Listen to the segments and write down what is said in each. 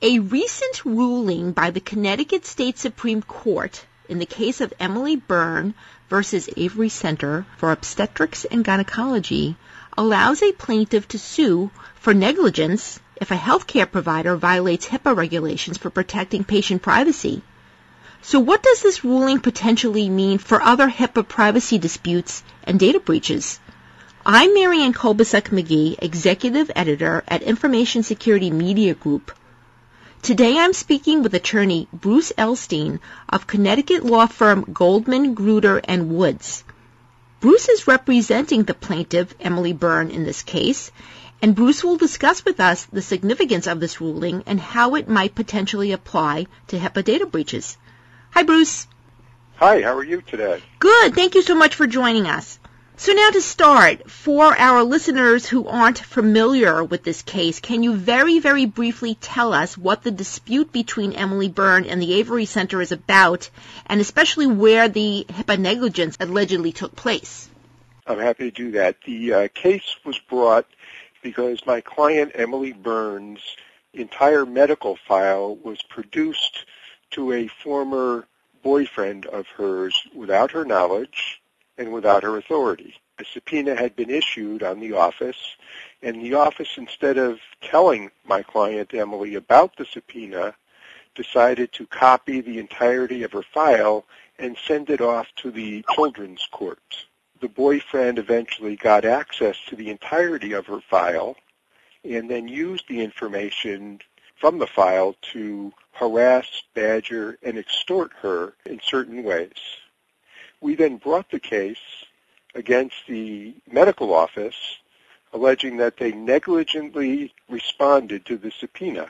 A recent ruling by the Connecticut State Supreme Court in the case of Emily Byrne versus Avery Center for Obstetrics and Gynecology allows a plaintiff to sue for negligence if a healthcare provider violates HIPAA regulations for protecting patient privacy. So what does this ruling potentially mean for other HIPAA privacy disputes and data breaches? I'm Marianne Kolbasuk-McGee, Executive Editor at Information Security Media Group. Today I'm speaking with attorney Bruce Elstein of Connecticut law firm Goldman, Gruder & Woods. Bruce is representing the plaintiff, Emily Byrne, in this case, and Bruce will discuss with us the significance of this ruling and how it might potentially apply to HIPAA data breaches. Hi, Bruce. Hi, how are you today? Good. Thank you so much for joining us. So now to start, for our listeners who aren't familiar with this case, can you very, very briefly tell us what the dispute between Emily Byrne and the Avery Center is about, and especially where the HIPAA negligence allegedly took place? I'm happy to do that. The case was brought because my client Emily Byrne's entire medical file was produced to a former boyfriend of hers without her knowledge and without her authority. A subpoena had been issued on the office, and the office, instead of telling my client Emily about the subpoena, decided to copy the entirety of her file and send it off to the children's court. The boyfriend eventually got access to the entirety of her file and then used the information from the file to harass, badger, and extort her in certain ways. We then brought the case against the medical office, alleging that they negligently responded to the subpoena.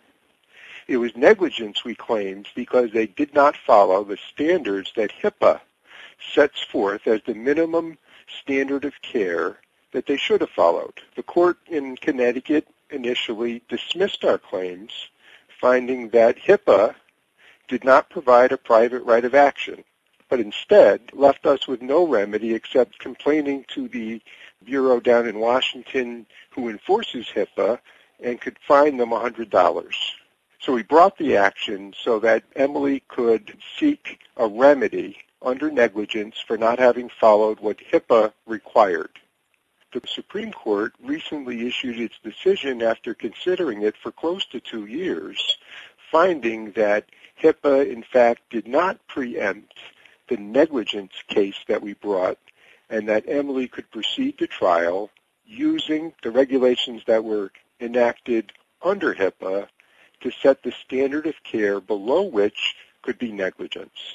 It was negligence, we claimed, because they did not follow the standards that HIPAA sets forth as the minimum standard of care that they should have followed. The court in Connecticut initially dismissed our claims, finding that HIPAA did not provide a private right of action, but instead left us with no remedy except complaining to the bureau down in Washington who enforces HIPAA and could fine them $100. So we brought the action so that Emily could seek a remedy under negligence for not having followed what HIPAA required. The Supreme Court recently issued its decision after considering it for close to 2 years, finding that HIPAA, in fact, did not preempt the negligence case that we brought, and that Emily could proceed to trial using the regulations that were enacted under HIPAA to set the standard of care below which could be negligence.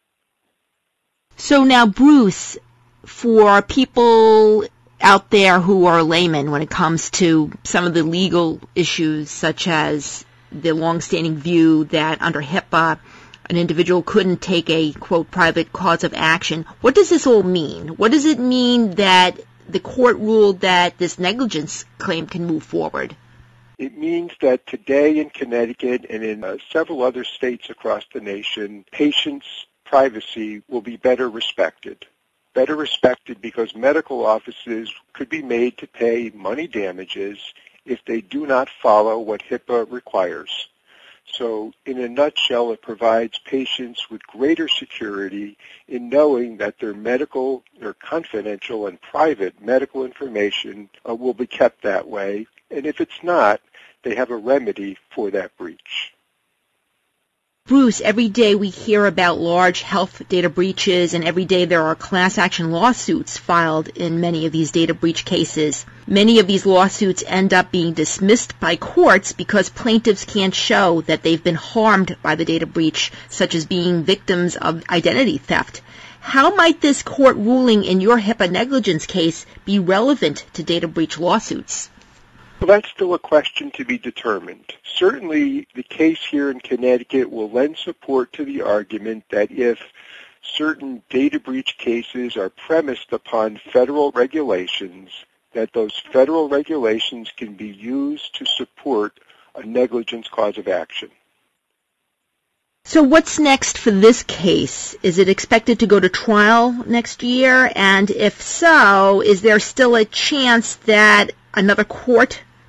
So now, Bruce, for people out there who are laymen when it comes to some of the legal issues, such as the longstanding view that under HIPAA, an individual couldn't take a, quote, private cause of action. What does this all mean? What does it mean that the court ruled that this negligence claim can move forward? It means that today in Connecticut and in several other states across the nation, patients' privacy will be better respected. Better respected because medical offices could be made to pay money damages if they do not follow what HIPAA requires. So in a nutshell, it provides patients with greater security in knowing that their medical, their confidential and private medical information will be kept that way. And if it's not, they have a remedy for that breach. Bruce, every day we hear about large health data breaches, and every day there are class action lawsuits filed in many of these data breach cases. Many of these lawsuits end up being dismissed by courts because plaintiffs can't show that they've been harmed by the data breach, such as being victims of identity theft. How might this court ruling in your HIPAA negligence case be relevant to data breach lawsuits? Well, that's still a question to be determined. Certainly, the case here in Connecticut will lend support to the argument that if certain data breach cases are premised upon federal regulations, that those federal regulations can be used to support a negligence cause of action. So what's next for this case? Is it expected to go to trial next year? And if so, is there still a chance that another court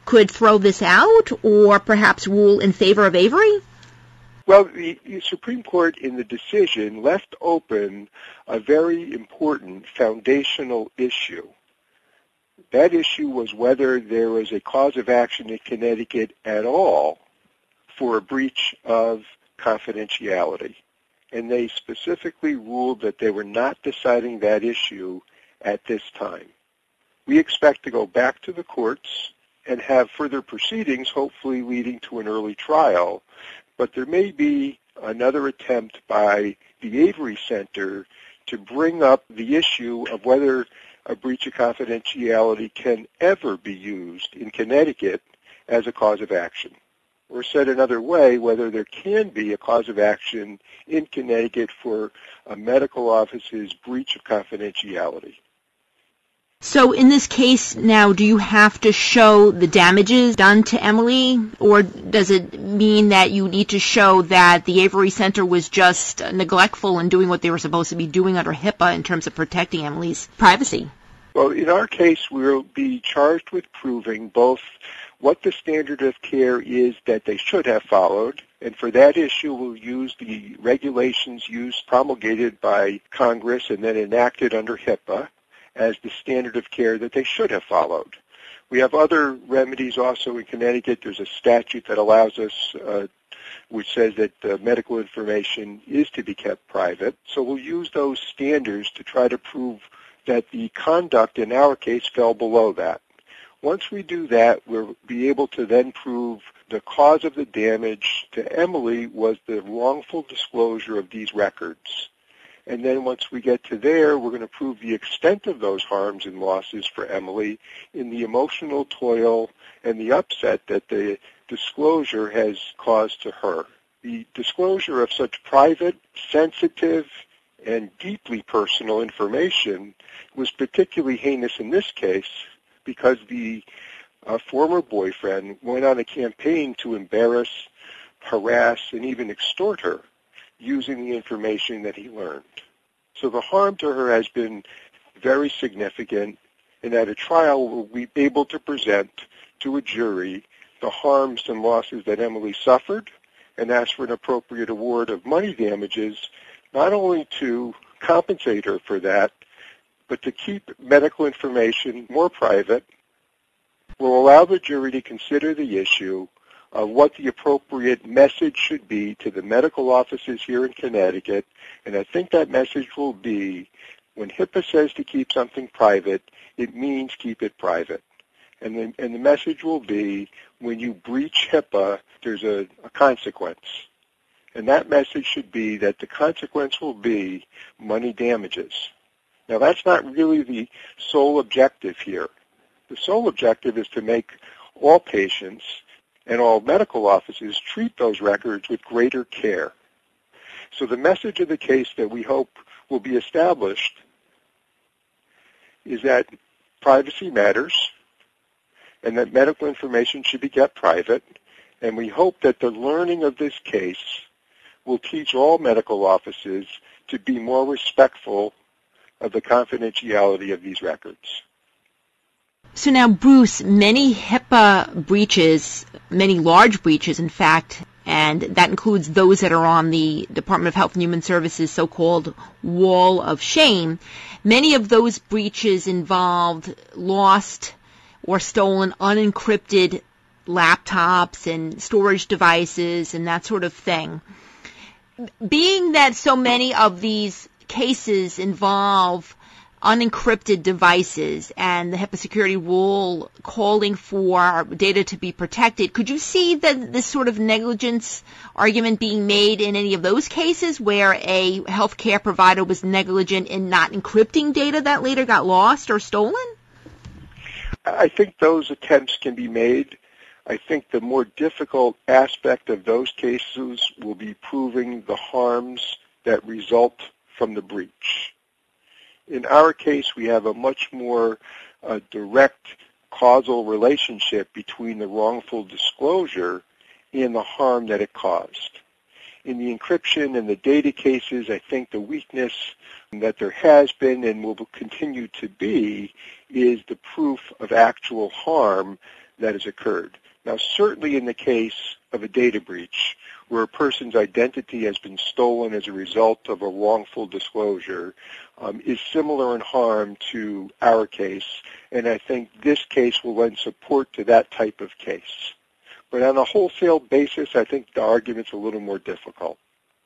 could throw this out or perhaps rule in favor of Avery? Well, the Supreme Court in the decision left open a very important foundational issue. That issue was whether there was a cause of action in Connecticut at all for a breach of confidentiality. And they specifically ruled that they were not deciding that issue at this time. We expect to go back to the courts and have further proceedings, hopefully leading to an early trial. But there may be another attempt by the Avery Center to bring up the issue of whether a breach of confidentiality can ever be used in Connecticut as a cause of action. Or said another way, whether there can be a cause of action in Connecticut for a medical office's breach of confidentiality. So in this case now, do you have to show the damages done to Emily, or does it mean that you need to show that the Avery Center was just neglectful in doing what they were supposed to be doing under HIPAA in terms of protecting Emily's privacy? Well, in our case, we'll be charged with proving both what the standard of care is that they should have followed, and for that issue we'll use the regulations promulgated by Congress and then enacted under HIPAA as the standard of care that they should have followed. We have other remedies also in Connecticut. There's a statute that allows us, which says that medical information is to be kept private. So we'll use those standards to try to prove that the conduct in our case fell below that. Once we do that, we'll be able to then prove the cause of the damage to Emily was the wrongful disclosure of these records. And then once we get to there, we're going to prove the extent of those harms and losses for Emily in the emotional toil and the upset that the disclosure has caused to her. The disclosure of such private, sensitive, and deeply personal information was particularly heinous in this case because the former boyfriend went on a campaign to embarrass, harass, and even extort her using the information that he learned. So the harm to her has been very significant, and at a trial we'll be able to present to a jury the harms and losses that Emily suffered and ask for an appropriate award of money damages, not only to compensate her for that, but to keep medical information more private. Will allow the jury to consider the issue of what the appropriate message should be to the medical offices here in Connecticut, and I think that message will be, when HIPAA says to keep something private, it means keep it private. And the message will be, when you breach HIPAA, there's a consequence. And that message should be that the consequence will be money damages. Now, that's not really the sole objective here. The sole objective is to make all patients and all medical offices treat those records with greater care. So the message of the case that we hope will be established is that privacy matters and that medical information should be kept private, and we hope that the learning of this case will teach all medical offices to be more respectful of the confidentiality of these records. So now, Bruce, many HIPAA breaches, many large breaches, in fact, and that includes those that are on the Department of Health and Human Services so-called wall of shame, many of those breaches involved lost or stolen unencrypted laptops and storage devices and that sort of thing. Being that so many of these cases involve unencrypted devices and the HIPAA security rule calling for data to be protected, could you see that this sort of negligence argument being made in any of those cases where a healthcare provider was negligent in not encrypting data that later got lost or stolen? I think those attempts can be made. I think the more difficult aspect of those cases will be proving the harms that result from the breach. In our case, we have a much more direct causal relationship between the wrongful disclosure and the harm that it caused. In the encryption and the data cases, I think the weakness that there has been and will continue to be is the proof of actual harm that has occurred. Now, certainly in the case of a data breach, where a person's identity has been stolen as a result of a wrongful disclosure, is similar in harm to our case, and I think this case will lend support to that type of case. But on a wholesale basis, I think the argument's a little more difficult.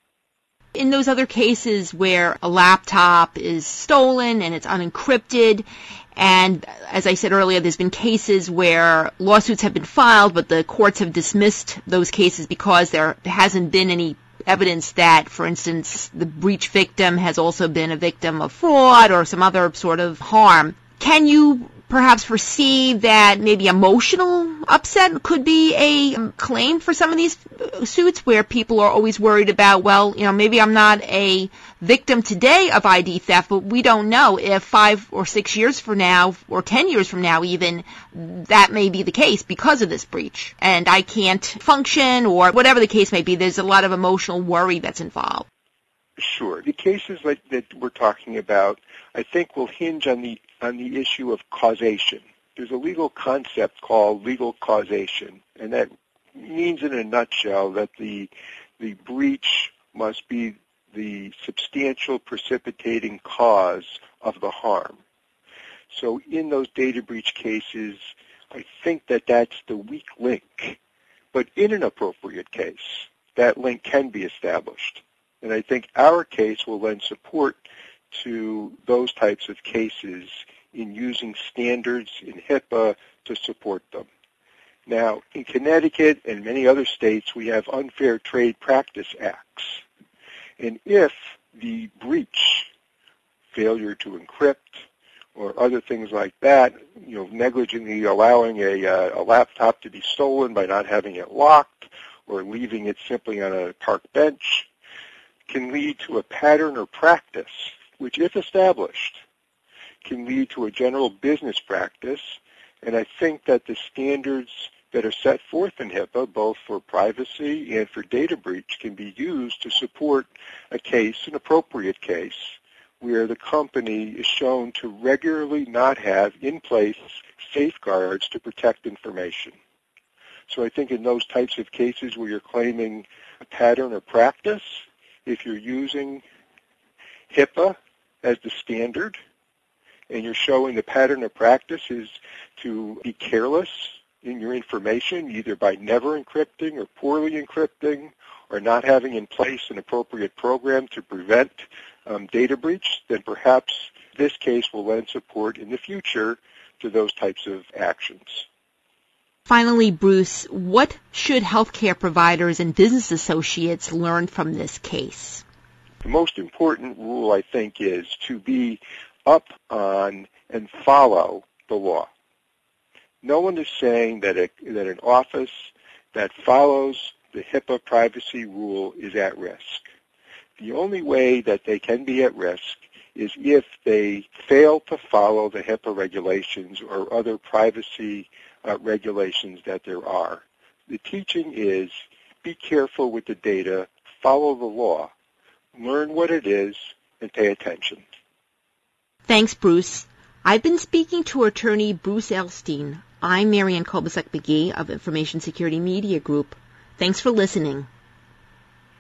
In those other cases where a laptop is stolen and it's unencrypted, and as I said earlier, there's been cases where lawsuits have been filed, but the courts have dismissed those cases because there hasn't been any evidence that, for instance, the breach victim has also been a victim of fraud or some other sort of harm. Can you perhaps foresee that maybe emotional upset could be a claim for some of these suits where people are always worried about, well, maybe I'm not a victim today of ID theft, but we don't know if 5 or 6 years from now or 10 years from now even that may be the case because of this breach and I can't function or whatever the case may be. There's a lot of emotional worry that's involved. Sure. The cases that we're talking about, I think, will hinge on the issue of causation. There's a legal concept called legal causation, and that means in a nutshell that the breach must be the substantial precipitating cause of the harm. So in those data breach cases, I think that that's the weak link. But in an appropriate case, that link can be established. And I think our case will lend support to those types of cases in using standards in HIPAA to support them. Now, in Connecticut and many other states, we have unfair trade practice acts. And if the breach, failure to encrypt, or other things like that, negligently allowing a laptop to be stolen by not having it locked or leaving it simply on a park bench, can lead to a pattern or practice, which, if established, can lead to a general business practice. And I think that the standards that are set forth in HIPAA, both for privacy and for data breach, can be used to support a case, an appropriate case, where the company is shown to regularly not have in place safeguards to protect information. So I think in those types of cases where you're claiming a pattern or practice, if you're using HIPAA as the standard and you're showing the pattern of practice is to be careless in your information, either by never encrypting or poorly encrypting or not having in place an appropriate program to prevent data breach, then perhaps this case will lend support in the future to those types of actions. Finally, Bruce, what should healthcare providers and business associates learn from this case? The most important rule, I think, is to be up on and follow the law. No one is saying that an office that follows the HIPAA privacy rule is at risk. The only way that they can be at risk is if they fail to follow the HIPAA regulations or other privacy regulations that there are. The teaching is be careful with the data, follow the law, learn what it is, and pay attention. Thanks, Bruce. I've been speaking to attorney Bruce Elstein. I'm Marianne Kolbasuk-McGee of Information Security Media Group. Thanks for listening.